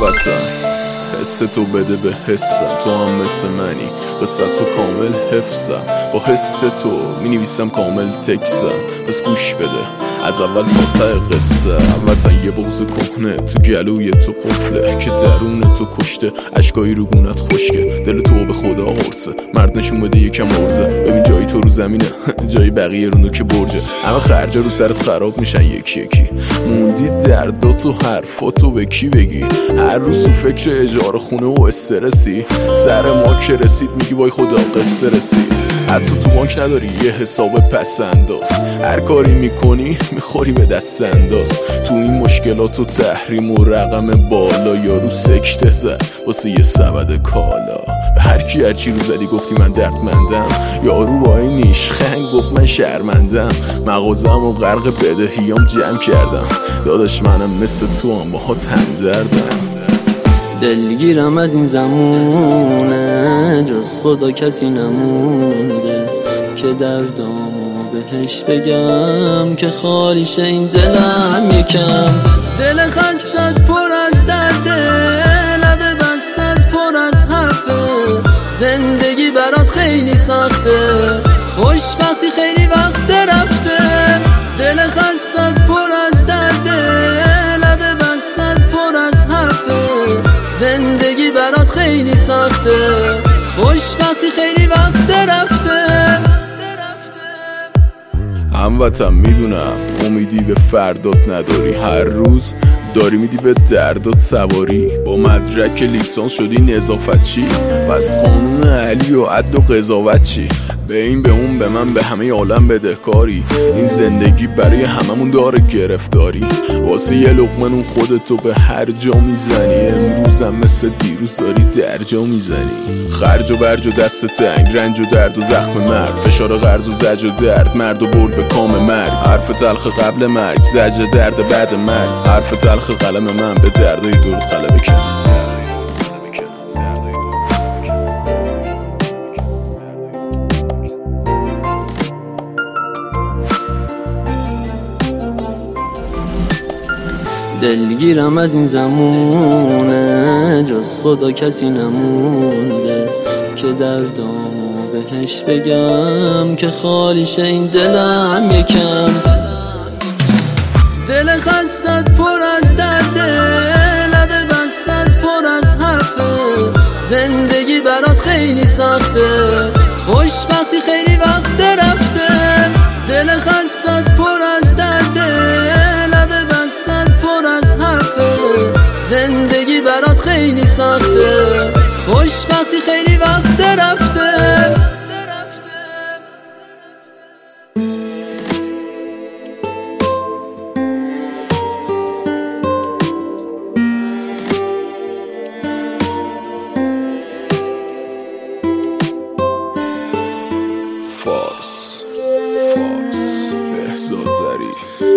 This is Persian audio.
هموطن حس تو بده به حسم، تو هم مثل منی، قصه تو کامل حفظم، با حس تو می نویسم کامل تکسم. پس گوش بده از اول تا ته قصه. هموطن یه بغض کهنه تو گلوی تو قفله که درون تو کشته، اشکایی رو گونت خشکه، دل تو به خدا قرصه، مرد نشون بده یکم عرضه. ببین جایی تو رو زمینه جایی بقیه رو نوک برجه، همه خرجا رو سرت خراب میشن یکی یکی. موندی دردات و حرفاتو به کی بگی؟ هر روز تو فکر اجاره خونه و استرسی، سر ما که رسید میگی وای خدا قصه رسید. حتی تو بانک نداری یه حساب پس انداز، هر کاری میکنی میخوری به دست انداز. تو این مشکلات و تحریم و رقم بالا، یارو سکته زد واسه یه سبد کالا. به هر کی هرچی رو زدی گفتی من دردمندم، یارو با این نیشخند گفت من شرمندم. مغازم و غرق بدهیام جمع کردم، داداش منم مثل تو هم باهات همدردم. دلگیرم از این زمونه، جز خدا کسی نمونده که دردامو بهش بگم، که خالیش این دلم یکم. دل خستت پر از درده، لب بستت پر از حرفه، زندگی برات خیلی سخته، خوشبختی خیلی وقت رفته. دل خستت پر از درده، لب بستت پر از حرفه، زندگی برات خیلی سخته، خوشبختی خیلی وقت رفته. هموطن میدونم امیدی به فردات نداری، هر روز داری میدی به دردات سواری. با مدرک لیسانس شدی نظافت چی؟ پس قانون علی و عدل و قضاوت چی؟ به این به اون به من به همه عالم بدهکاری. این زندگی برای هممون داره گرفتاری، واسه یه لقمه نون خودتو به هر جا میزنی. امروزم مثل دیروز داری درجا میزنی، خرج و برج و دست تنگ، رنج و درد و زخم مرد، فشار قرض و زج و درد، مرد و برد به کام مرگ. حرف تلخ قبل مرگ، زج درد بعد مرگ، حرف تلخ قلم من به دردای درد غلبه کرد. دلگیرم از این زمونه، جز خدا کسی نمونده که دردامو بهش بگم، که خالیش این دلم یکم. دل خستت پر از درده، لب بستت پر از حرفه، زندگی برات خیلی سخته، خوشبختی خیلی وقت رفته. دل خستت پر از درده، لب بستت پر از حرفه، زندگی برات خیلی سخته، خوشبختی خیلی وقت رفته. فارس بهزاد زری.